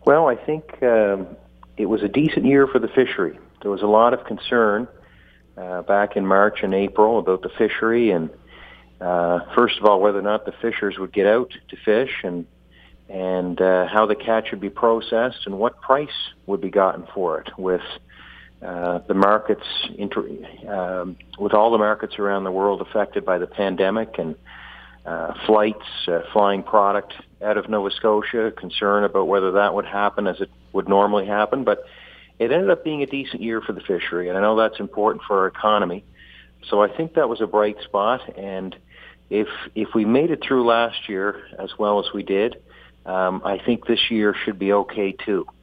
Well, I think it was a decent year for the fishery. There was a lot of concern back in March and April about the fishery, and first of all, whether or not the fishers would get out to fish, and how the catch would be processed, and what price would be gotten for it. With the markets, with all the markets around the world affected by the pandemic, and flights, flying product out of Nova Scotia, concern about whether that would happen as it would normally happen. But it ended up being a decent year for the fishery, and I know that's important for our economy. So I think that was a bright spot, and if we made it through last year as well as we did, I think this year should be okay too.